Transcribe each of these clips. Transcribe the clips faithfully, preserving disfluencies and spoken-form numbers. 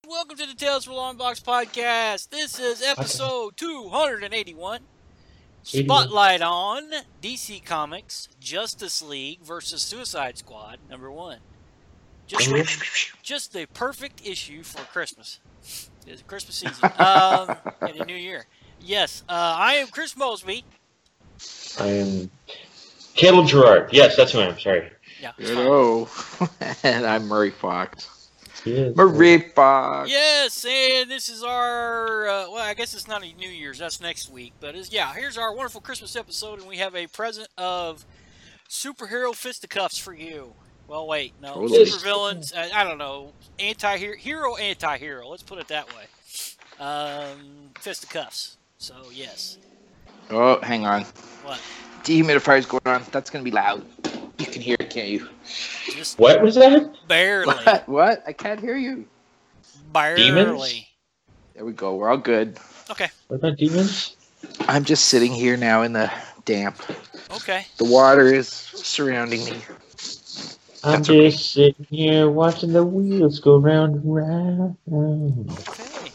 Welcome to the Tales from Long Box podcast. This is episode two eighty-one. Spotlight on D C Comics Justice League versus Suicide Squad number one. Just, just the perfect issue for Christmas. It's Christmas season um, and a new year. Yes, uh, I am Chris Mosby. I am Caleb Gerard. Yes, that's who I am. Sorry. Yeah. Hello. And I'm Murray Fox. Yes, Murray Fox. Yes, and this is our, uh, well, I guess it's not a New Year's. That's next week. But, it's, yeah, here's our wonderful Christmas episode, and we have a present of superhero fisticuffs for you. Well, wait, no. Totally. Supervillains, uh, I don't know. Anti-hero, hero, anti-hero. Let's put it that way. Um, fisticuffs. So, yes. Oh, hang on. What? Dehumidifier's going on. That's going to be loud. You can hear it, can't you? Just What was that? barely. What? What? I can't hear you. Barely. Demons? There we go. We're all good. Okay. What about demons? I'm just sitting here now in the damp. Okay. The water is surrounding me. I'm That's just okay. sitting here watching the wheels go round and round. Okay.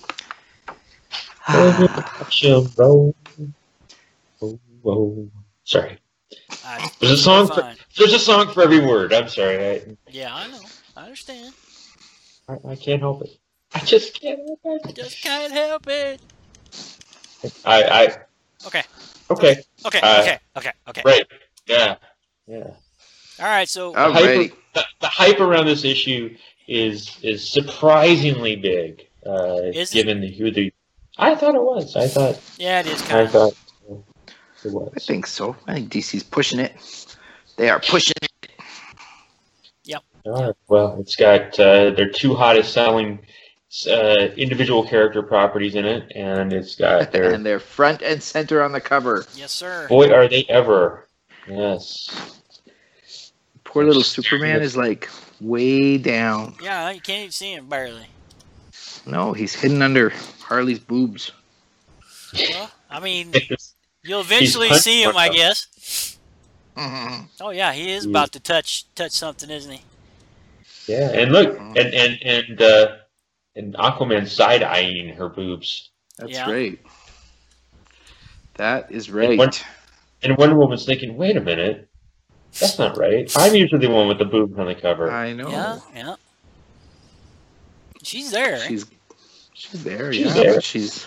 Watch 'em roll. Oh, whoa. Sorry. Uh, There's a song for fine. there's a song for every word. I'm sorry. I Yeah, I know. I understand. I, I can't help it. I just can't help I it. just can't help it. I I Okay. okay. Okay. Uh, okay. Okay. Okay. Right. Yeah. Yeah. All right. So Oh. The hype, Alrighty. the, the hype around this issue is is surprisingly big. Uh, Is it? given the who the I thought it was. I thought yeah, it is I kind of. thought it was. I think so. I think D C's pushing it. They are pushing it. All right. Well, it's got uh, their two hottest selling uh, individual character properties in it, and it's got their And they're front and center on the cover. Yes, sir. boy are they ever. Yes. Poor little Superman is like way down. Yeah, you can't even see him barely. No, he's hidden under Harley's boobs. Well, I mean, you'll eventually He's see him, I punching guess. Mm-hmm. Oh yeah, he is about to touch touch something, isn't he? Yeah, and look, and and and uh, and Aquaman side eyeing her boobs, That's Yeah. right. That is And right. Wonder- and Wonder Woman's thinking, wait a minute, that's not right. I'm usually the one with the boobs on the cover. I know. Yeah, yeah. She's there. She's she's there, She's yeah, there. but she's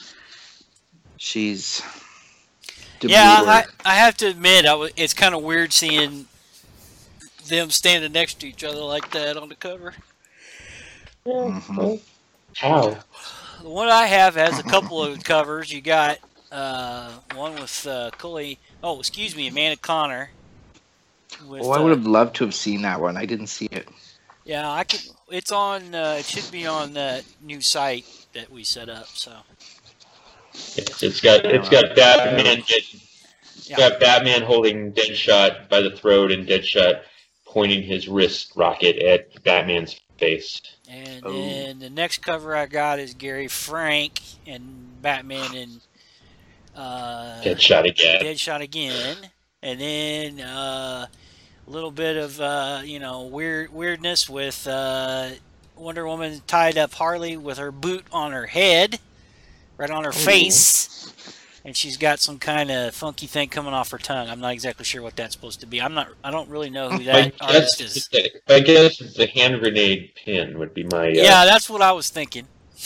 she's Yeah, demure. I, I have to admit, I w- it's kind of weird seeing them standing next to each other like that on the cover. Yeah, Mhm. well, how? The one I have has a couple of covers. You got uh, one with uh, Cully. Oh, excuse me, Amanda Connor. With, Oh, I uh, would have loved to have seen that one. I didn't see it. Yeah, I could. It's on. Uh, it should be on that new site that we set up. So It's, it's got it's got Batman getting, it's Yeah. got Batman holding Deadshot by the throat and Deadshot pointing his wrist rocket at Batman's face. and Oh. then the next cover I got is Gary Frank and Batman and uh, Deadshot again. Deadshot again, and then uh, a little bit of uh, you know weird weirdness with uh, Wonder Woman tied up Harley with her boot on her head, right on her face, and she's got some kind of funky thing coming off her tongue. I'm not exactly sure what that's supposed to be. I'm not. I don't really know who I that guess, artist is. it's a, I guess it's a hand grenade pin would be my. Uh, Yeah, that's what I was thinking.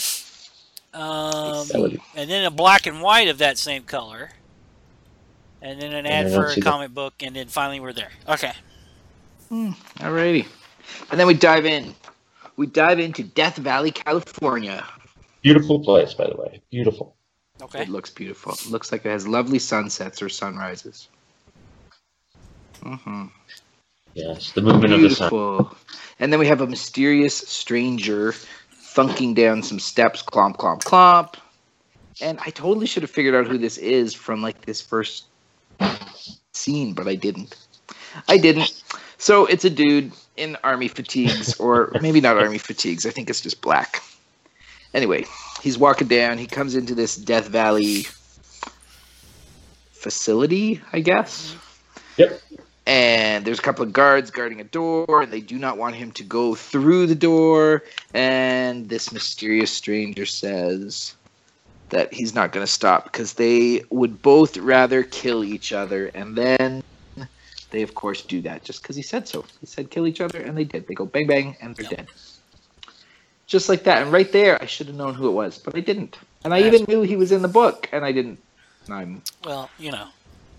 Um, That would- and then a black and white of that same color. And then an And ad I for don't a see that. comic book, and then finally we're there. Okay. Alrighty. And then we dive in. We dive into Death Valley, California. Beautiful place, by the way. Beautiful. Okay. It looks beautiful. It looks like it has lovely sunsets or sunrises. Mm-hmm. Yes, the movement of the sun. Beautiful. And then we have a mysterious stranger thunking down some steps, clomp, clomp, clomp. And I totally should have figured out who this is from like this first scene, but I didn't. I didn't. So it's a dude in army fatigues, or maybe not army fatigues. I think it's just black. Anyway, he's walking down. He comes into this Death Valley facility, I guess. Yep. And there's a couple of guards guarding a door, and they do not want him to go through the door. And this mysterious stranger says that he's not going to stop because they would both rather kill each other. And then they, of course, do that just because he said so. He said kill each other, and they did. They go bang, bang, and they're yep. dead. Just like that. And right there, I should have known who it was, but I didn't. And I even knew he was in the book, and I didn't. I'm well, you know.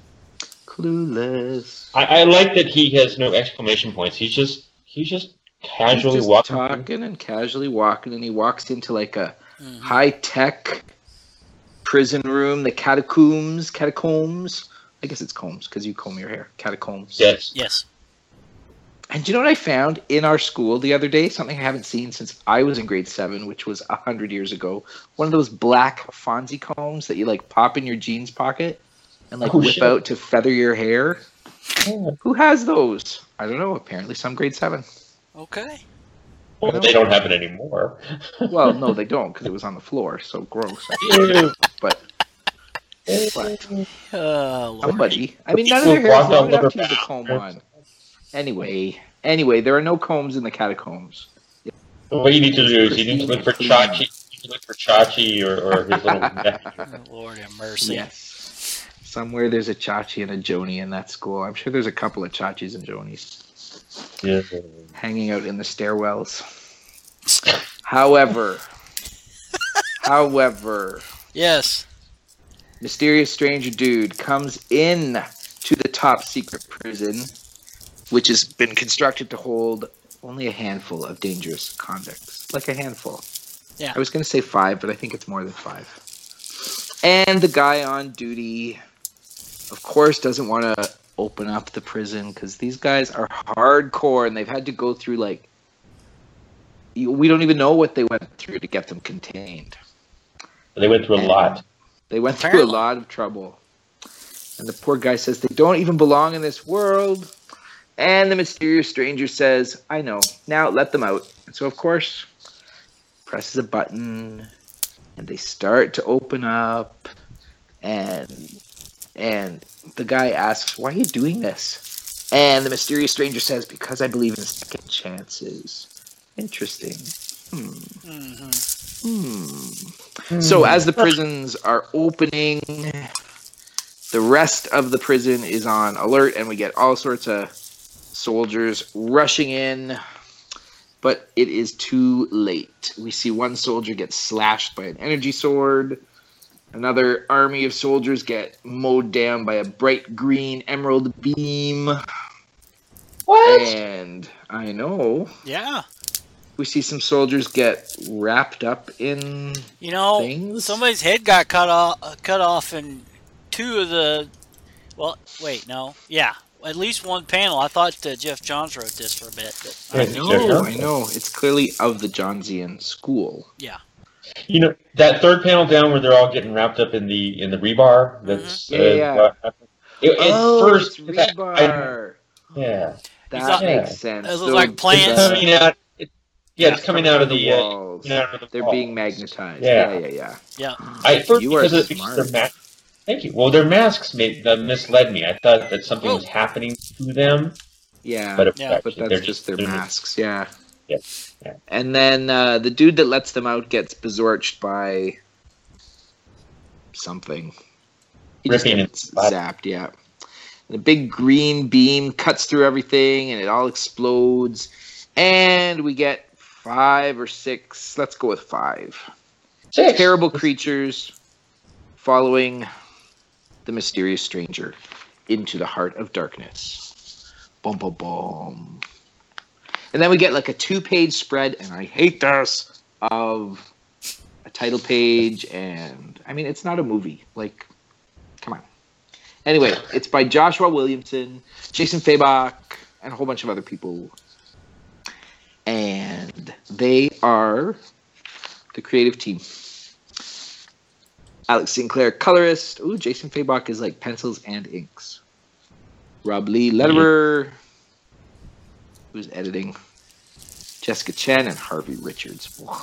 Clueless. I, I like that he has no exclamation points. He's just he's just casually he's just walking, talking and casually walking, and he walks into like a mm-hmm. high tech prison room, the catacombs, catacombs. I guess it's combs because you comb your hair. Catacombs. Yes. Yes. And do you know what I found in our school the other day? Something I haven't seen since I was in grade seven, which was a hundred years ago. One of those black Fonzie combs that you like pop in your jeans pocket and like oh, whip shit. out to feather your hair. Yeah. Who has those? I don't know. Apparently, some grade seven. Okay. Well, they don't have it anymore. Well, no, they don't because it was on the floor. So gross. but, but Uh, somebody. I mean, none of their hair is long enough to use a comb on. Anyway, anyway, there are no combs in the catacombs. What you need to do is you need to look for Chachi. You can look for Chachi or, or his little nephew. Lord have mercy. Yes. Somewhere there's a Chachi and a Joni in that school. I'm sure there's a couple of Chachis and Jonis Yeah. hanging out in the stairwells. However, however, Yes. mysterious stranger dude comes in to the top secret prison, which has been constructed to hold only a handful of dangerous convicts. Like a handful. Yeah. I was going to say five, but I think it's more than five. And the guy on duty, of course, doesn't want to open up the prison because these guys are hardcore and they've had to go through, like, we don't even know what they went through to get them contained. They went through a And lot. They went through Apparently. a lot of trouble. And the poor guy says they don't even belong in this world. And the mysterious stranger says, I know. Now let them out. And so, of course, presses a button. And they start to open up. And and the guy asks, why are you doing this? And the mysterious stranger says, because I believe in second chances. Interesting. Hmm. Mm-hmm. Hmm. So as the prisons are opening, the rest of the prison is on alert, and we get all sorts of soldiers rushing in, but it is too late. We see one soldier get slashed by an energy sword. Another army of soldiers get mowed down by a bright green emerald beam. What? And I know. Yeah. We see some soldiers get wrapped up in You know, things. somebody's head got cut off, uh, cut off in two of the. Well, wait, no, yeah, at least one panel. I thought uh, Jeff Johns wrote this for a bit. But I Yeah, know, sure. I know. It's clearly of the Johnsian school. yeah, You know that third panel down where they're all getting wrapped up in the in the rebar. That's Mhm. uh, Yeah, yeah. what- It, at Oh, first, it's that- rebar. I- yeah, That He's not- makes sense. Those look So like plants. it's coming out. It, yeah, it's coming out of the. Uh, walls. coming out of the They're walls. being magnetized. Yeah. Yeah, yeah, yeah. yeah. I at first You are because, of, because smart. their ma- Thank you. Well, their masks made uh, misled me. I thought that something was happening to them, Yeah, but, Yeah. but actually, that's they're just their they're masks. Yeah. Yeah, yeah. And then uh, the dude that lets them out gets besorged by something. He just Ripping gets his body. zapped. Yeah. And a big green beam cuts through everything, and it all explodes. And we get five or six. Let's go with five. Six. Terrible creatures following the mysterious stranger into the heart of darkness. Boom, boom, boom. And then we get like a two-page spread, and I hate this, of a title page, and I mean, it's not a movie. Like, come on. Anyway, it's by Joshua Williamson, Jason Fabok, and a whole bunch of other people. And they are the creative team. Alex Sinclair, colorist. Ooh, Jason Fabok is like pencils and inks. Rob Lee, letterer. Who's editing? Jessica Chen and Harvey Richards. Wow.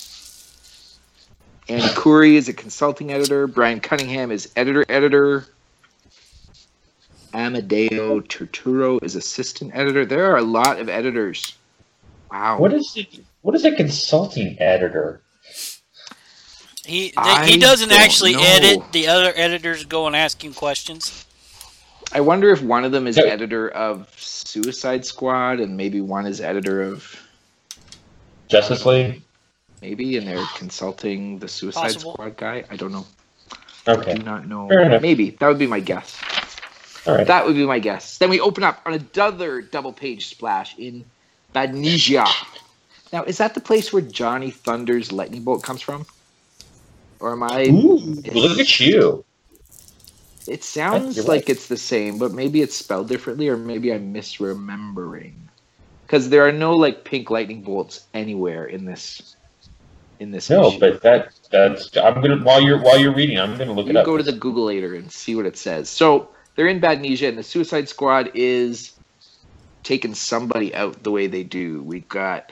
Andy Coury is a consulting editor. Brian Cunningham is editor editor. Amadeo Turturro is assistant editor. There are a lot of editors. Wow. What is it? What is a consulting editor? He I he doesn't don't actually know. edit. The other editors go and ask him questions. I wonder if one of them is Yeah. editor of Suicide Squad and maybe one is editor of Justice League? maybe and they're consulting the Suicide Possible. Squad guy. I don't know. Okay. I do not know. Fair enough. Maybe. That would be my guess. All right. That would be my guess. Then we open up on another double page splash in Badnija. Now, is that the place where Johnny Thunder's lightning bolt comes from? Or am I... Ooh, look at you. It sounds You're like right. it's the same, but maybe it's spelled differently, or maybe I'm misremembering. Because there are no like pink lightning bolts anywhere in this. In this. No, issue. but that that's I'm gonna while you're while you're reading, I'm gonna look You it up. go to the Googleator and see what it says. So they're in Badnija, and the Suicide Squad is taking somebody out the way they do. We got.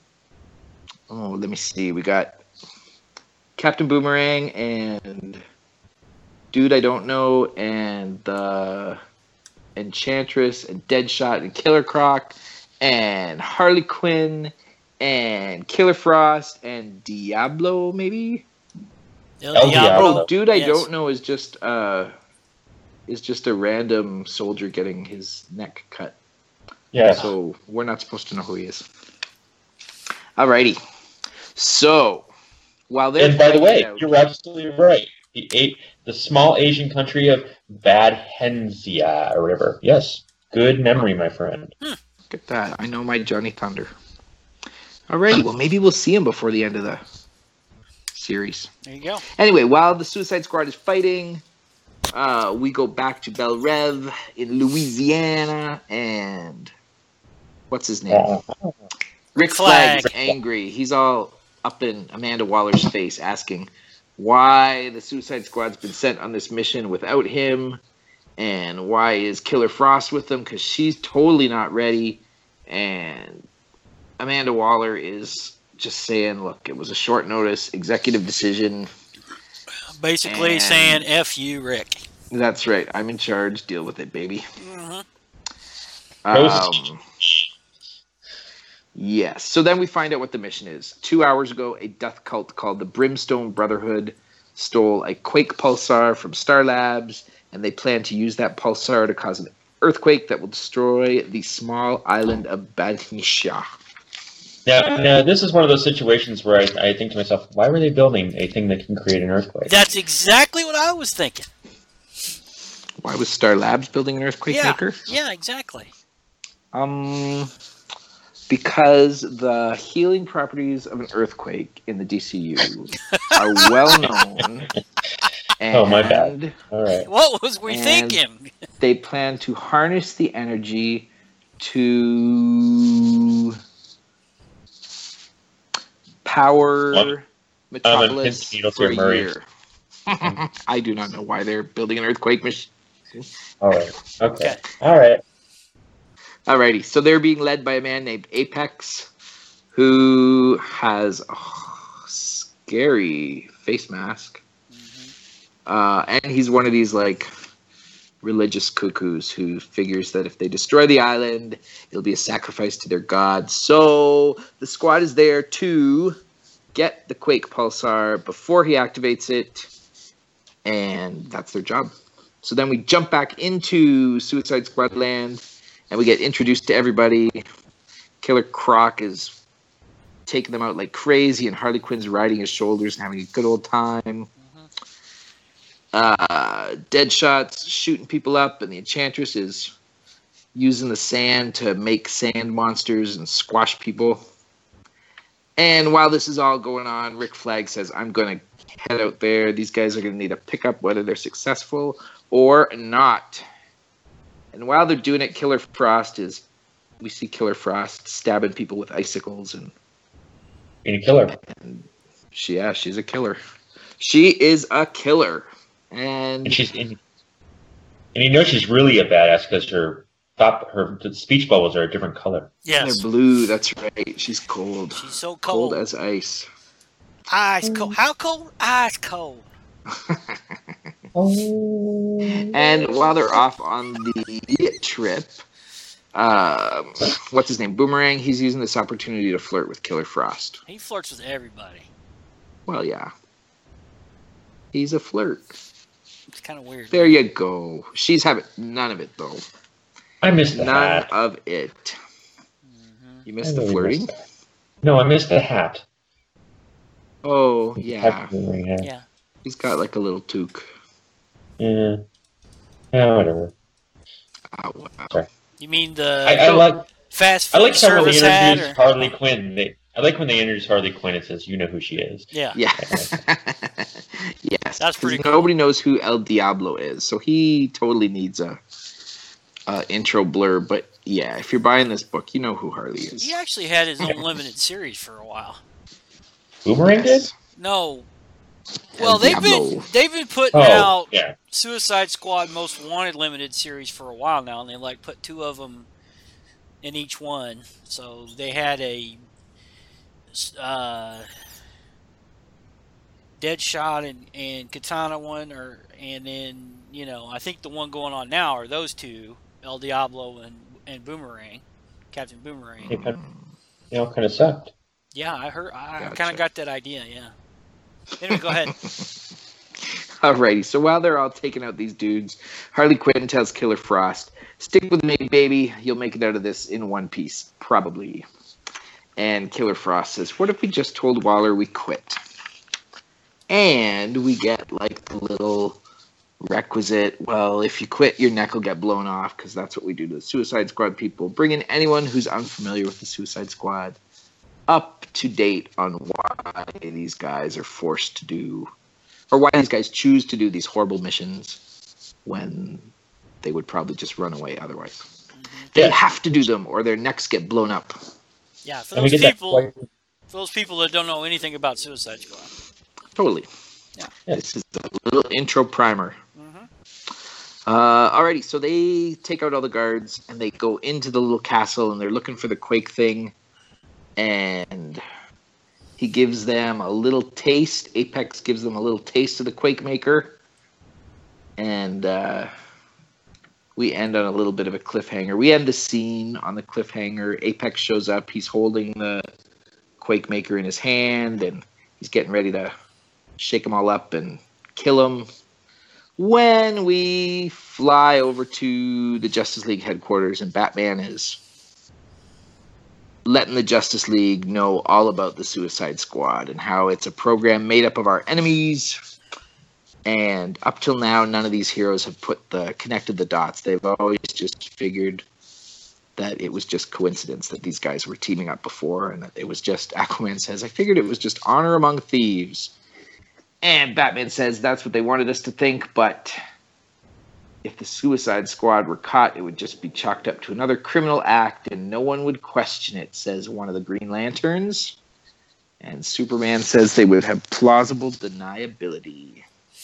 Oh, let me see. We got Captain Boomerang and Dude I Don't Know and the Enchantress and Deadshot and Killer Croc and Harley Quinn and Killer Frost and Diablo, maybe? El El Diablo. Oh, Dude I Yes. Don't Know is just uh is just a random soldier getting his neck cut. Yeah. So we're not supposed to know who he is. Alrighty. So while they're And by the way, fighting out- you're absolutely right. The eight, the small Asian country of Badhenzia or whatever. Yes. Good memory, my friend. Look at that. I know my Johnny Thunder. Alrighty, well maybe we'll see him before the end of the series. There you go. Anyway, while the Suicide Squad is fighting, uh, we go back to Bel Rev in Louisiana, and what's his name? Uh, Rick Flag. Flag is angry. He's all up in Amanda Waller's face, asking why the Suicide Squad's been sent on this mission without him, and why is Killer Frost with them? Because she's totally not ready, and Amanda Waller is just saying, look, it was a short notice executive decision. Basically And- saying F you, Rick. That's right. I'm in charge. Deal with it, baby. Mhm. Um, yes. So then we find out what the mission is. Two hours ago, a death cult called the Brimstone Brotherhood stole a Quake pulsar from Star Labs, and they plan to use that pulsar to cause an earthquake that will destroy the small island of Badnisha. Now, now, this is one of those situations where I, I think to myself, why were they building a thing that can create an earthquake? That's exactly what I was thinking. Why was Star Labs building an earthquake Yeah. maker? Yeah, exactly. Um, because the healing properties of an earthquake in the D C U are well known. And Oh, my bad. All right. What was we And- thinking? they plan to harness the energy to power What? Metropolis Um, Needle for a to Murray. year. I do not know why they're building an earthquake machine. All right. Okay. Okay. All right. Alrighty, so they're being led by a man named Apex, who has a scary face mask. Uh, and he's one of these, like, religious cuckoos who figures that if they destroy the island, it'll be a sacrifice to their god. So the squad is there to get the Quake Pulsar before he activates it, and that's their job. So then we jump back into Suicide Squad land, and we get introduced to everybody. Killer Croc is taking them out like crazy, and Harley Quinn's riding his shoulders and having a good old time. Uh, Deadshot's shooting people up, and the Enchantress is using the sand to make sand monsters and squash people. And while this is all going on, Rick Flag says, I'm going to head out there. These guys are going to need a pickup, whether they're successful or not. And while they're doing it, Killer Frost is, we see Killer Frost stabbing people with icicles, and Being a killer. she, yeah, she's a killer. She is a killer. And And she's in, and you know she's really a badass because her top, her speech bubbles are a different color. Yes. they're blue, that's right. She's cold. She's so Cold cold. as ice. Ice cold. How cold? Ice cold. Oh. And while they're off on the trip, um, what's his name? Boomerang. He's using this opportunity to flirt with Killer Frost. He flirts with everybody. Well, yeah. He's a flirt. It's kind of weird. There you go. She's having none of it, though. I missed the None hat. of it. Mm-hmm. You missed I the really flirting? missed that. No, I missed the hat. Oh, yeah. Yeah. Yeah. He's got like a little toque. Yeah. Yeah, whatever. Oh, wow. Sorry. You mean the I, I like fast I food like how when they service hat? introduce Or... Harley Quinn. They I like when they introduce Harley Quinn. It says, "You know who she is." Yeah. Yeah. Yes. That's pretty 'cause cool. Nobody knows who El Diablo is, so he totally needs a, a intro blur. But yeah, if you're buying this book, you know who Harley is. He actually had his own limited series for a while. Boomerang did. No. El Well, they've Diablo. been they've been putting Oh, out yeah. Suicide Squad Most Wanted limited series for a while now, and they like put two of them in each one. So they had a uh, Deadshot and, and Katana one, or and then you know I think the one going on now are those two, El Diablo and and Boomerang, Captain Boomerang. They kind of, they all kind of sucked. Yeah, I heard. I, I Gotcha. kind of got that idea. Yeah. Anyway, go ahead. Alrighty, so while they're all taking out these dudes, Harley Quinn tells Killer Frost, "Stick with me, baby. You'll make it out of this in one piece, probably." And Killer Frost says, "What if we just told Waller we quit?" And we get like the little requisite, well, if you quit, your neck will get blown off, because that's what we do to the Suicide Squad people. Bring in anyone who's unfamiliar with the Suicide Squad up to date on why these guys are forced to do, or why these guys choose to do these horrible missions when they would probably just run away otherwise. Mm-hmm. They Yeah. have to do them, or their necks get blown up. Yeah, for And we those get that people, quite- for those people that don't know anything about Suicide Squad. Totally. Yeah. This is a little intro primer. Mm-hmm. Uh, alrighty, so they take out all the guards and they go into the little castle and they're looking for the Quake thing. And he gives them a little taste. Apex gives them a little taste of the Quake Maker. And uh, we end on a little bit of a cliffhanger. We end the scene on the cliffhanger. Apex shows up. He's holding the Quake Maker in his hand and he's getting ready to shake them all up and kill them. When we fly over to the Justice League headquarters and Batman is letting the Justice League know all about the Suicide Squad and how it's a program made up of our enemies. And up till now, none of these heroes have put the connected the dots. They've always just figured that it was just coincidence that these guys were teaming up before, and that it was just, Aquaman says, I figured it was just honor among thieves. And Batman says that's what they wanted us to think, but if the Suicide Squad were caught, it would just be chalked up to another criminal act and no one would question it, says one of the Green Lanterns. And Superman says they would have plausible deniability.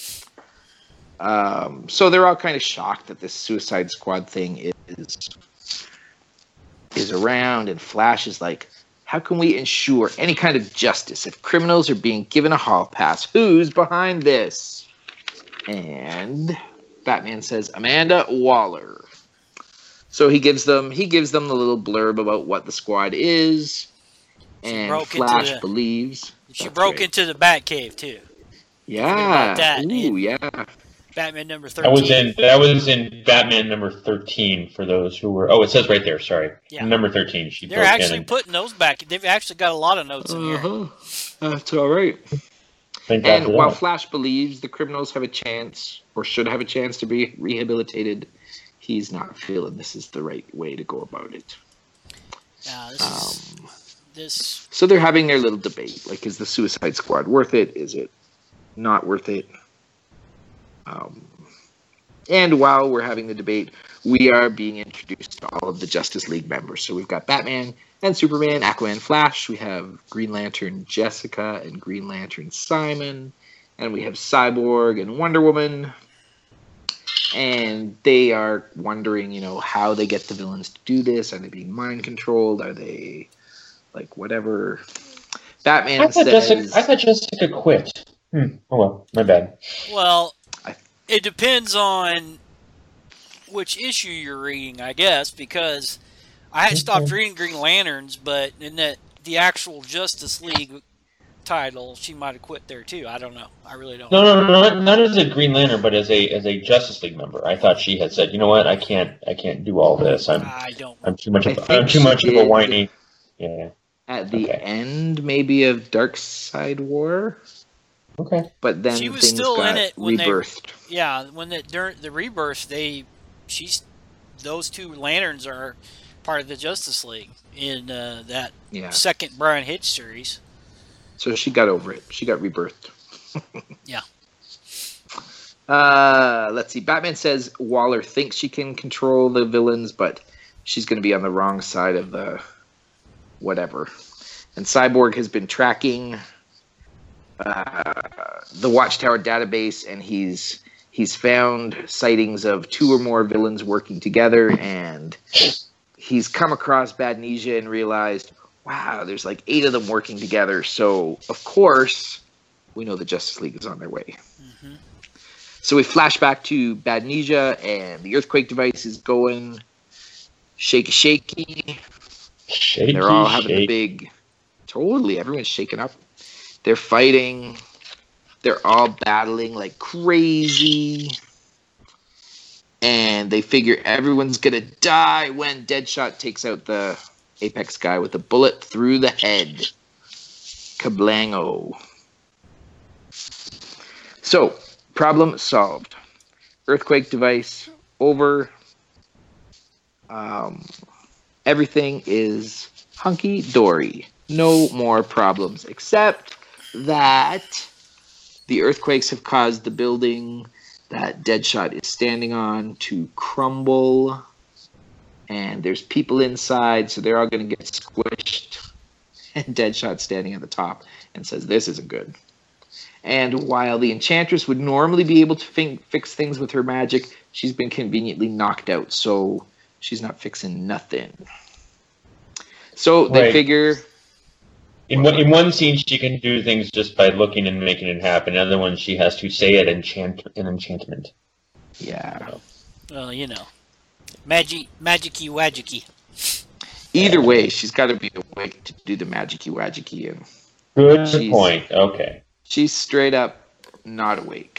Um, so they're all kind of shocked that this Suicide Squad thing is is around, and Flash is like, how can we ensure any kind of justice if criminals are being given a hall pass? Who's behind this? And Batman says, Amanda Waller. So he gives them he gives them the little blurb about what the squad is, and broke into Flash the- believes. She That's broke right. into the Batcave too. Yeah. about that, Ooh, man. yeah. Batman number That thirteen. was in that was in Batman number thirteen for those who were. Oh, it says right there. Sorry, Yeah. number thirteen. She They're broke in actually and- putting those back. They've actually got a lot of notes in here. Uh-huh. That's all right. Thank God And for while that. Flash believes the criminals have a chance, or should have a chance to be rehabilitated, he's not feeling this is the right way to go about it. Now, this is, Um, this so they're having their little debate. Like, is the Suicide Squad worth it? Is it not worth it? Um, and while we're having the debate, we are being introduced to all of the Justice League members. So we've got Batman and Superman, Aquaman, Flash. We have Green Lantern Jessica and Green Lantern Simon. And we have Cyborg and Wonder Woman. And they are wondering, you know, how they get the villains to do this. Are they being mind controlled? Are they, like, whatever? Batman I thought, says... Jessica, I thought Jessica quit. Hmm. Oh well, my bad. well, it depends on which issue you're reading, I guess, because I had stopped reading Green Lanterns, but in that the actual Justice League title, she might have quit there too. I don't know. I really don't. No, no, no, not, not as a Green Lantern, but as a as a Justice League member. I thought she had said, "You know what? I can't, I can't do all this. I'm, I don't. I'm too much. Of, I I'm too think much she of a did. whiny." Yeah. At the Okay. end, maybe of Dark Side War, Okay. but then She was things still got in it when they- rebirthed. Yeah, when the during the rebirth, they she's those two lanterns are part of the Justice League in uh, that Yeah, second Brian Hitch series. so she got over it. She got rebirthed. Yeah. Uh, let's see. Batman says Waller thinks she can control the villains, but she's going to be on the wrong side of the whatever. And Cyborg has been tracking uh, the Watchtower database, and he's he's found sightings of two or more villains working together, and he's come across Badnesia and realized, wow, there's like eight of them working together. So of course, we know the Justice League is on their way. Mm-hmm. So we flash back to Badnesia, and the earthquake device is going shaky, shaky. Shaky, They're all having shaky. a big, totally, everyone's shaken up. They're fighting. They're all battling like crazy. And they figure everyone's going to die when Deadshot takes out the Apex guy with a bullet through the head. Kablango. So, problem solved. Earthquake device over. Um, everything is hunky-dory. No more problems, except that the earthquakes have caused the building that Deadshot is standing on to crumble. And there's people inside, so they're all going to get squished. And Deadshot's standing at the top and says, this isn't good. And while the Enchantress would normally be able to fi- fix things with her magic, she's been conveniently knocked out, so she's not fixing nothing. So they Right. figure... In one, in one scene, she can do things just by looking and making it happen. In another one, she has to say it enchant an enchantment. Yeah. Well, you know, magic, magicy, wagicy. Either way, she's got to be awake to do the magicy wagicy, and Good She's- point. Okay. she's straight up not awake.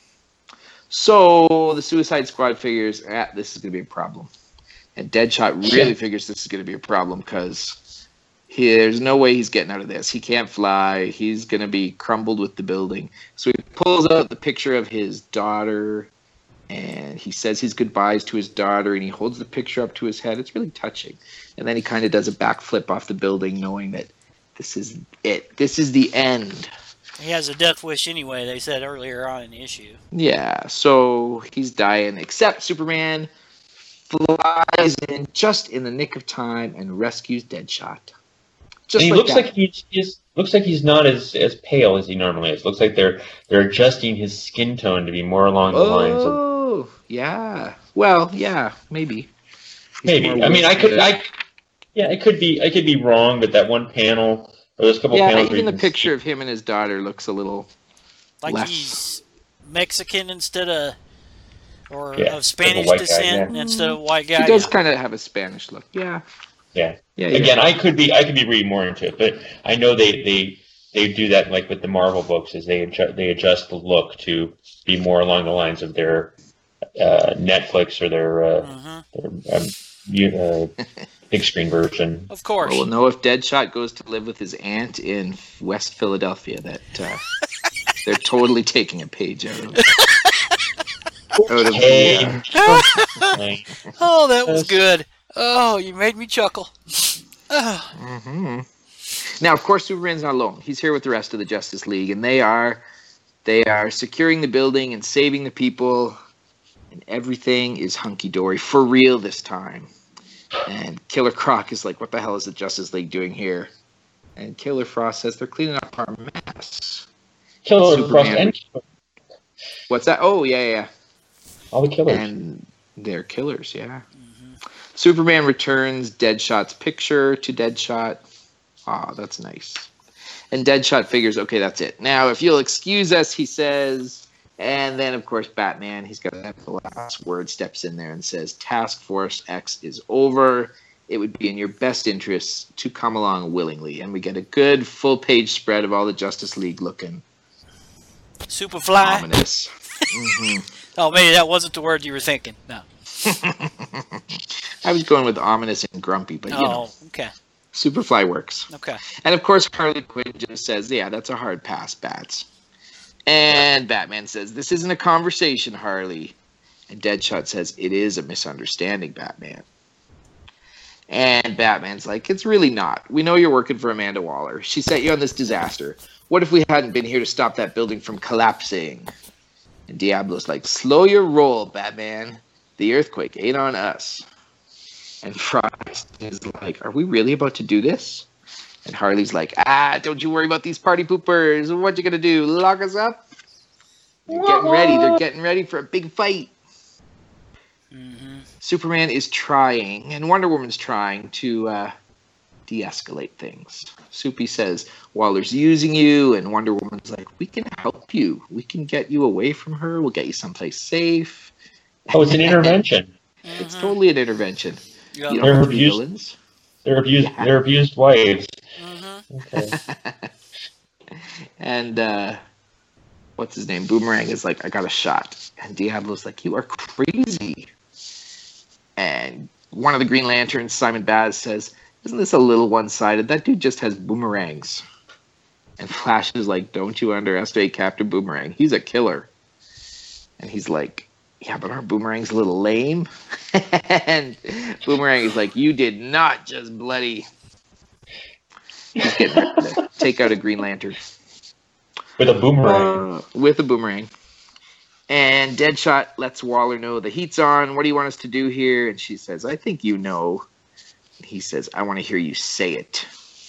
So the Suicide Squad figures, ah, this is going to be a problem. And Deadshot really Yeah. figures this is going to be a problem because there's no way he's getting out of this. He can't fly. He's going to be crumbled with the building. So he pulls out the picture of his daughter, and he says his goodbyes to his daughter, and he holds the picture up to his head. It's really touching. And then he kind of does a backflip off the building, knowing that this is it. This is the end. He has a death wish anyway, they said earlier on in the issue. Yeah, so he's dying, except Superman flies in just in the nick of time and rescues Deadshot. Just And he like looks that. like he's, he's looks like he's not as, as pale as he normally is. Looks like they're they're adjusting his skin tone to be more along the lines of Oh, yeah. Well, yeah, maybe. He's maybe. more I mean, I could wasted. I yeah, it could be I could be wrong, but that one panel or those couple Yeah, panels. where even you the can picture see- of him and his daughter looks a little Like less. he's Mexican instead of, or Yeah, of Spanish white guy, descent yeah. instead of white guy. He does yeah. kind of have a Spanish look. Yeah. Yeah. Yeah, yeah. Again, I could be I could be reading more into it, but I know they they, they do that like with the Marvel books, is they adjust, they adjust the look to be more along the lines of their uh, Netflix or their, uh, Mhm. their um, you- uh, big screen version. Of course. Well, we'll know if Deadshot goes to live with his aunt in West Philadelphia that uh, they're totally taking a page out of, out of Hey, the, uh, Hey. Oh, that was good. Oh, you made me chuckle. Oh, mhm. Now, of course, Superman's not alone. He's here with the rest of the Justice League, and they are they are securing the building and saving the people, and everything is hunky-dory for real this time. And Killer Croc is like, what the hell is the Justice League doing here? And Killer Frost says they're cleaning up our mess. Killer Frost Superman. and What's that? Oh, yeah, yeah. all the killers. And they're killers, yeah. Superman returns Deadshot's picture to Deadshot. Aw, that's nice. And Deadshot figures, okay, that's it. Now, if you'll excuse us, he says, And then, of course, Batman, he's got to have the last word, steps in there and says, Task Force X is over. It would be in your best interests to come along willingly. And we get a good full-page spread of all the Justice League looking Superfly. ominous. Mm-hmm. Oh, maybe that wasn't the word you were thinking. No. I was going with ominous and grumpy, but you oh, know, okay. Superfly works. Okay. And of course, Harley Quinn just says, yeah, that's a hard pass, Bats. And Batman says, this isn't a conversation, Harley. And Deadshot says, it is a misunderstanding, Batman. And Batman's like, it's really not. We know you're working for Amanda Waller. She set you on this disaster. What if we hadn't been here to stop that building from collapsing? And Diablo's like, slow your roll, Batman. The earthquake ain't on us. And Frost is like, are we really about to do this? And Harley's like, ah, don't you worry about these party poopers. What you gonna do, lock us up? They're getting ready. They're getting ready for a big fight. Mm-hmm. Superman is trying, and Wonder Woman's trying to uh, de-escalate things. Soupy says, Waller's using you, and Wonder Woman's like, we can help you. We can get you away from her. We'll get you someplace safe. Oh, it's an intervention. It's totally an intervention. Yep. You don't They're have to be abused. villains. They're abused. Yeah. They're abused wives. Mm-hmm. Okay. And uh, what's his name? Boomerang is like, I got a shot. And Diablo's like, you are crazy. And one of the Green Lanterns, Simon Baz, says, isn't this a little one-sided? That dude just has boomerangs. And Flash is like, don't you underestimate Captain Boomerang. He's a killer. And he's like, yeah, but aren't boomerangs a little lame? And Boomerang is like, you did not just bloody He's getting ready to take out a Green Lantern. With a boomerang. Uh, with a boomerang. And Deadshot lets Waller know the heat's on. What do you want us to do here? And she says, I think you know. And he says, I want to hear you say it.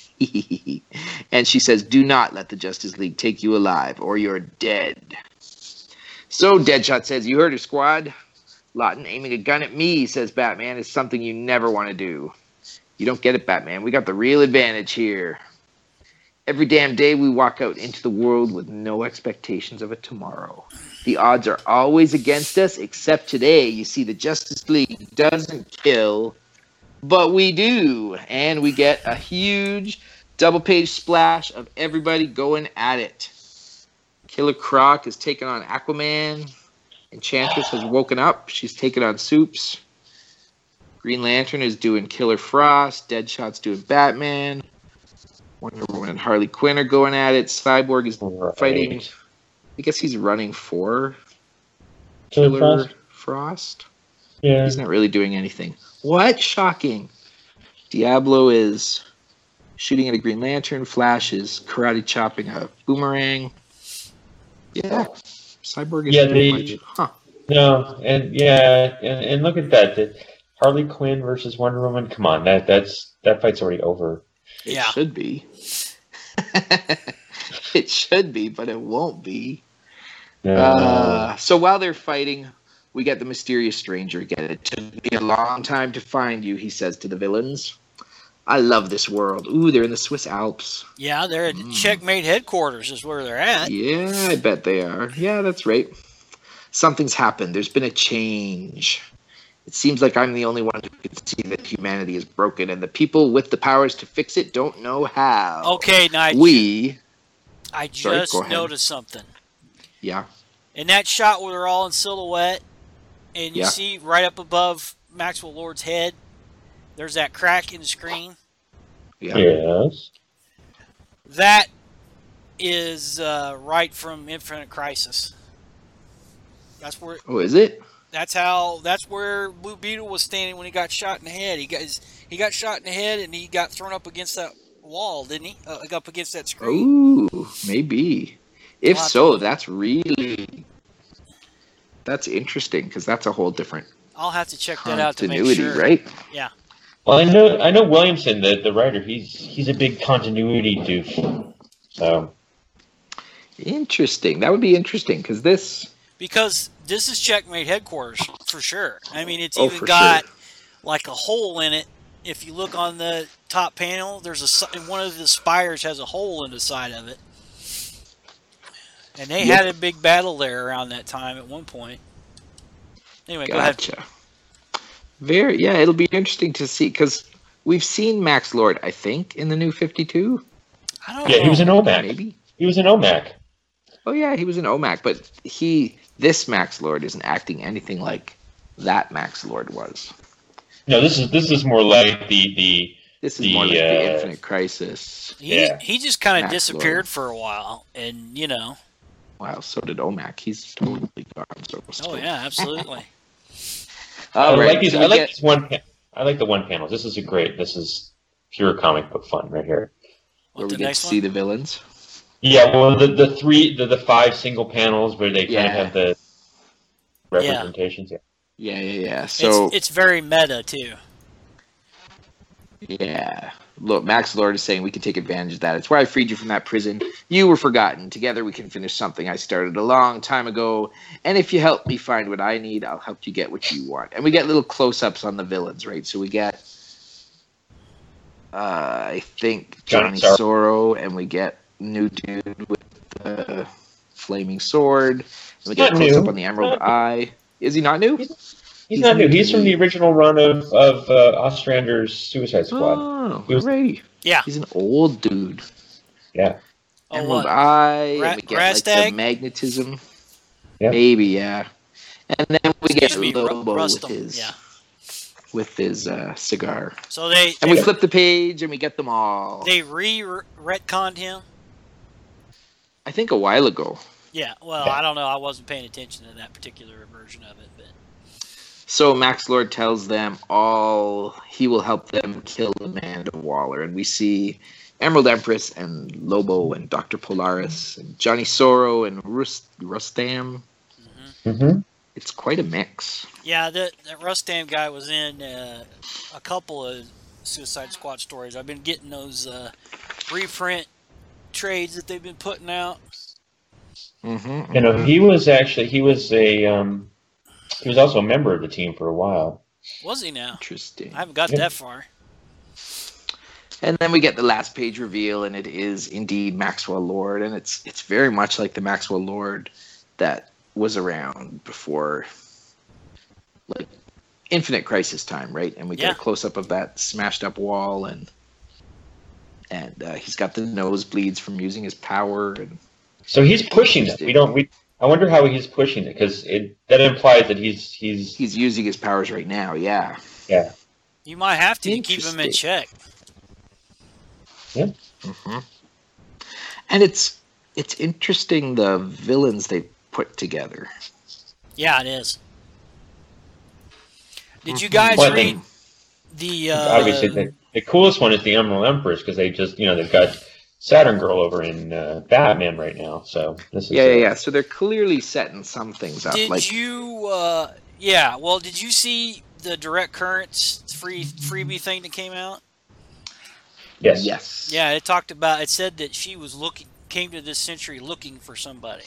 And she says, do not let the Justice League take you alive or you're dead. So Deadshot says, you heard her, squad. Lawton aiming a gun at me, says Batman, is something you never want to do. You don't get it, Batman. We got the real advantage here. Every damn day we walk out into the world with no expectations of a tomorrow. The odds are always against us, except today. You see, the Justice League doesn't kill, but we do. And we get a huge double-page splash of everybody going at it. Killer Croc is taking on Aquaman. Enchantress has woken up. She's taking on Soups. Green Lantern is doing Killer Frost. Deadshot's doing Batman. Wonder Woman and Harley Quinn are going at it. Cyborg is Right. fighting. I guess he's running for Killer Killer Frost? Frost. Yeah. He's not really doing anything. What? Shocking. Diablo is shooting at a Green Lantern. Flash is karate chopping a boomerang. Yeah. Cyborg is Yeah, pretty they- much. Huh. No, and yeah, and, and look at that. The Harley Quinn versus Wonder Woman. Come on, that that's that fight's already over. It Yeah. should be. It should be, but it won't be. No. Uh, so while they're fighting, we get the mysterious stranger again. It took me a long time to find you, he says to the villains. I love this world. Ooh, they're in the Swiss Alps. Yeah, they're at Mm. Checkmate headquarters is where they're at. Yeah, I bet they are. Yeah, that's right. Something's happened. There's been a change. It seems like I'm the only one who can see that humanity is broken, and the people with the powers to fix it don't know how. Okay, now We, I Sorry, just go ahead. noticed something. yeah, In that shot where they're all in silhouette, and you Yeah. see right up above Maxwell Lord's head, there's that crack in the screen. yeah. Yes. That is uh, right from Infinite Crisis. That's where. Oh, is it? That's how. That's where Blue Beetle was standing when he got shot in the head. He got his, he got shot in the head, and he got thrown up against that wall, didn't he? Uh, up against that screen. Ooh, maybe. If Lots so, of- that's really that's interesting because that's a whole different I'll have to check that out to make continuity, sure. right? Yeah. Well, I know I know Williamson, the, the writer. He's he's a big continuity doof. So Interesting. That would be interesting because this. Because this is Checkmate headquarters for sure. I mean, it's Oh, even for got sure. like a hole in it. If you look on the top panel, there's a si- one of the spires has a hole in the side of it. And they Yep. had a big battle there around that time at one point. Anyway, go ahead. Gotcha. Very, yeah, it'll be interesting to see because we've seen Max Lord, I think, in the new fifty-two. I don't Yeah, know. he was an O M A C. Maybe. He was an O M A C. Oh yeah, he was an O M A C, but he, this Max Lord, isn't acting anything like that Max Lord was. No, this is this is more like the the This is The, more like the uh, Infinite Crisis. He, Yeah. he just kind of Max disappeared Lord. for a while. And, you know. Wow, so did O M A C. He's totally gone. So Oh, yeah, absolutely. I All right, like these. so I we like get- this one. pa- I like the one panels. This is a great. This is pure comic book fun right here. where What, we the get to next see one? the villains. Yeah, well, the the three the, the five single panels where they kind Yeah. of have the representations. Yeah. Yeah, yeah, yeah. So it's, it's very meta, too. yeah, look, Max Lord is saying we can take advantage of that. It's where I freed you from that prison. You were forgotten. Together we can finish something I started a long time ago. And if you help me find what I need, I'll help you get what you want. And we get little close-ups on the villains, right? So we get, uh, I think Johnny Johnny Sorrow, and we get new dude with the flaming sword. And we get a Not close-up new. on the Emerald Eye. Is he not new? He's, He's not new. new He's to from me. the original run of of uh, Ostrander's Suicide Squad. Oh, He was- alrighty. Yeah. He's an old dude. Yeah. Oh, Emerald what? Eye, Ra- and we get like Rastag? the magnetism. Yeah. Maybe, yeah. And then we get Excuse me, Ru- Lobo with Rustum. his Yeah. with his uh, cigar. So they And they, we flip the page and we get them all. they re-retconned him? I think a while ago. Yeah, well, Yeah. I don't know. I wasn't paying attention to that particular version of it, but So Max Lord tells them all he will help them kill Amanda Waller. And we see Emerald Empress and Lobo and Doctor Polaris and Johnny Sorrow and Rust- Rustam. Mm-hmm. It's quite a mix. yeah, that that Rustam guy was in uh, a couple of Suicide Squad stories. I've been getting those uh, reprint trades that they've been putting out. Mm-hmm. You know, he was actually he was a um, he was also a member of the team for a while. Was he now? Interesting. I haven't got Yeah. that far. And then we get the last page reveal, and it is indeed Maxwell Lord, and it's it's very much like the Maxwell Lord that was around before, like Infinite Crisis time, right? And we get Yeah. a close up of that smashed up wall, and and uh, he's got the nosebleeds from using his power, and So he's pushing it. We don't. We. I wonder how he's pushing it because it that implies that he's he's he's using his powers right now. Yeah. yeah. You might have to, to keep him in Interesting. check. Mm-hmm. And it's it's interesting the villains they put together. Yeah, it is. Did you Mhm. guys Well, I read think the? Uh, obviously the, the coolest one is the Emerald Empress because they just you know they've got Saturn Girl over in uh, Batman right now. So this is Yeah, uh, yeah, yeah. So they're clearly setting some things up. Did like you? Uh, yeah. Well, did you see the Direct Currents free freebie thing that came out? yes. yes. Yeah, it talked about. It said that she was looking, came to this century looking for somebody.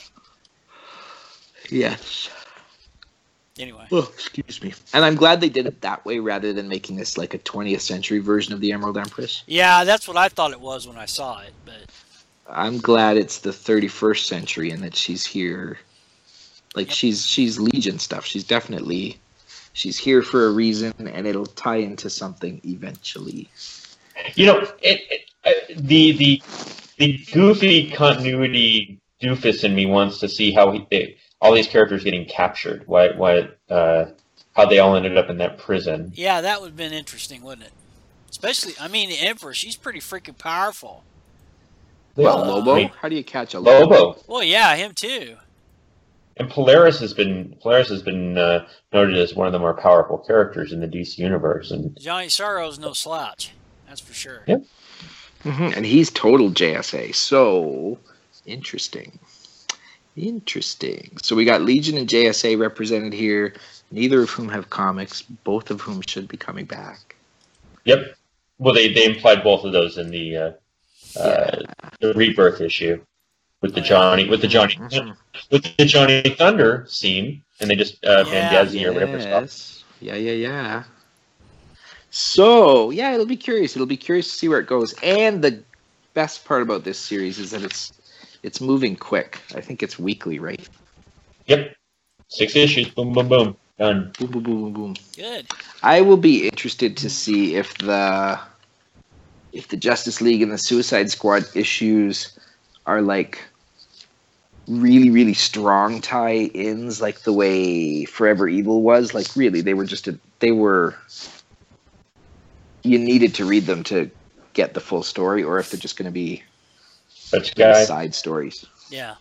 Yes. Anyway, Oh, excuse me. And I'm glad they did it that way rather than making this like a twentieth century version of the Emerald Empress. yeah, that's what I thought it was when I saw it. But I'm glad it's the thirty-first century and that she's here. Like Yep. she's she's Legion stuff. She's definitely she's here for a reason, and it'll tie into something eventually. You know, it, it, uh, the the the goofy continuity doofus in me wants to see how he, they, all these characters getting captured. Why why uh, how they all ended up in that prison. yeah, that would have been interesting, wouldn't it? Especially, I mean, the Emperor. She's pretty freaking powerful. Well, Uh, Lobo, I mean, how do you catch a Lobo? Lobo. Well, yeah, him too. And Polaris has been Polaris has been uh, noted as one of the more powerful characters in the D C universe, and Johnny Sorrow's no slouch. That's for sure. Yep. Mhm, and he's total J S A. So interesting. Interesting. So we got Legion and J S A represented here, neither of whom have comics, both of whom should be coming back. yep. Well, they, they implied both of those in the uh, uh, the rebirth issue with the Oh, yeah. Johnny with the Johnny Mhm. with the Johnny Thunder scene, and they just uh, Yeah. Van Gazi or whatever stuff. Yes. Yeah, yeah, yeah. So, yeah, it'll be curious. It'll be curious to see where it goes. And the best part about this series is that it's It's moving quick. I think it's weekly, right? Yep. Six issues. Boom, boom, boom. Done. Boom, boom, boom, boom, boom. Good. I will be interested to see if the if the Justice League and the Suicide Squad issues are like really, really strong tie-ins, like the way Forever Evil was. Like, really, they were just a, they were. You needed to read them to get the full story, or if they're just going to be Such guy. side stories. Yeah.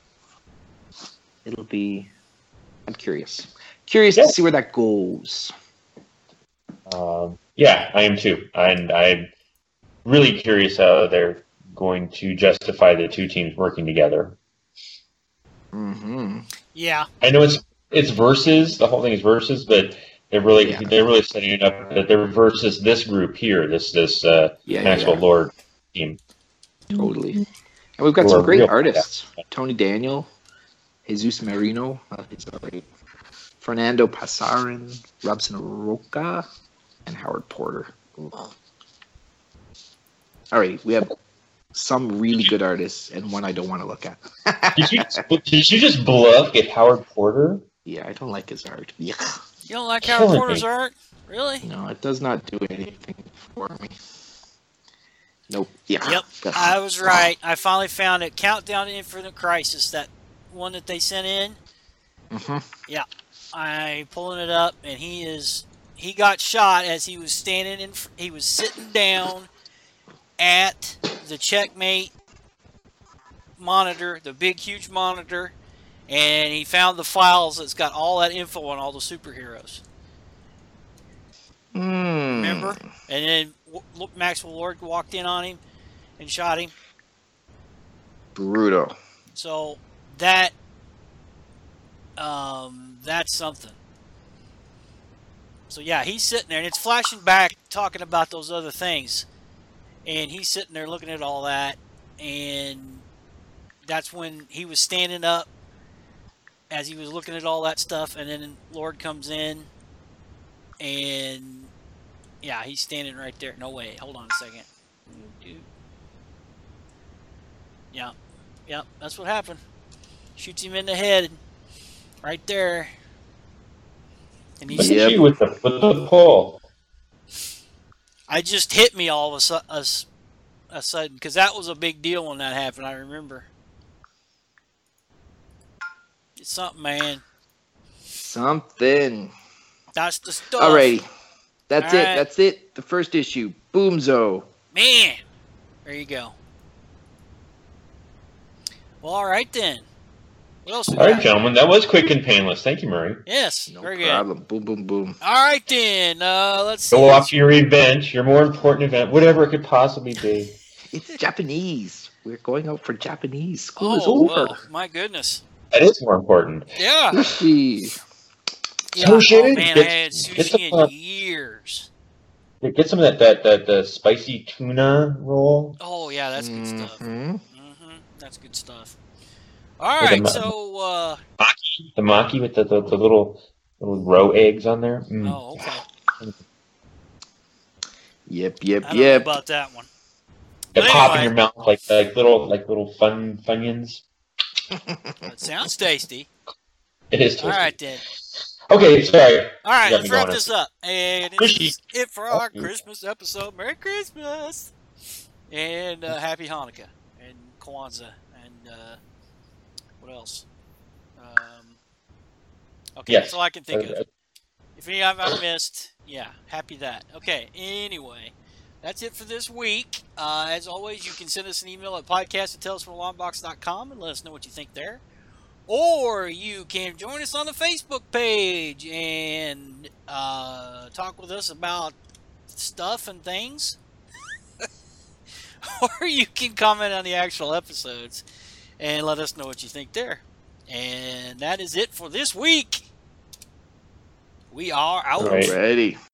It'll be. I'm curious. Curious Yeah. to see where that goes. Um, yeah, I am too. And I'm really curious how they're going to justify the two teams working together. Mm-hmm. Yeah. I know it's it's versus, the whole thing is versus, but they're really Yeah. they're really setting it up that they're versus this group here, this this uh, Yeah, Maxwell yeah. Lord team. Totally. And we've got Who some are great real- artists. Tony Daniel, Jesus Marino, uh, he's all right. Fernando Pasarin, Robson Roca, and Howard Porter. Ugh. All right, we have some really good artists and one I don't want to look at. Did you did you just bluff at Howard Porter? Yeah, I don't like his art. Yeah. You don't like Howard Killing Porter's me. art? Really? No, it does not do anything for me. Nope. Yeah. Yep. Ugh. I was right. I finally found it. Countdown to Infinite Crisis, that one that they sent in. Mhm. I pulling it up, and he is he got shot as he was standing in. He was sitting down at the Checkmate monitor, the big huge monitor, and he found the files that's got all that info on all the superheroes. Mm. Remember? And then w- look, Maxwell Lord walked in on him and shot him. Brutal. So that um, that's something. So yeah, he's sitting there, and it's flashing back, talking about those other things, and he's sitting there looking at all that, and that's when he was standing up as he was looking at all that stuff, and then Lord comes in, and yeah, he's standing right there. No way. Hold on a second. Yeah, yeah, that's what happened. Shoots him in the head, right there. And Look he's, Yep. at you with the with the pull. I just hit me all of a, su- a, s- a sudden, because that was a big deal when that happened. I remember. It's something, man. Something. That's the stuff. Alrighty. That's All it. right. That's it. The first issue. Boomzo. Man, there you go. Well, all right then. What else we All right, got? gentlemen, that was quick and painless. Thank you, Murray. Yes, No very good. problem. Boom, boom, boom. All right then. Uh, let's see. Go off to your event, your more important event, whatever it could possibly be. It's Japanese. We're going out for Japanese. School is Oh, over. well, my goodness. That is more important. Yeah. Sushi. yeah. Sushi. Oh, man, I Get- had get sushi some, in uh, years. Get some of that that that the spicy tuna roll. Oh, yeah, that's good stuff. Mhm. Mm-hmm. That's good stuff. All With the right, mu- so, uh, The maki with the, the, the little little roe eggs on there. Mm. oh, okay. Yep, yep, I don't yep. know about that one. They But pop in anyway. your mouth like like little like little fun funyuns. That sounds tasty. It is tasty. All right, then. Okay, sorry. All right, You got let's me wrap going. this up. And this Cushy. is it for our Oh. Christmas episode. Merry Christmas! And uh, Happy Hanukkah. And Kwanzaa. And uh, what else? Um, okay, Yes. that's all I can think Uh, of. If any of I missed, yeah, happy that. Okay, anyway, that's it for this week. Uh, as always, you can send us an email at podcast at tales from alarm box dot com and let us know what you think there. Or you can join us on the Facebook page and uh, talk with us about stuff and things. Or you can comment on the actual episodes and let us know what you think there. And that is it for this week. We are out. Right. Ready.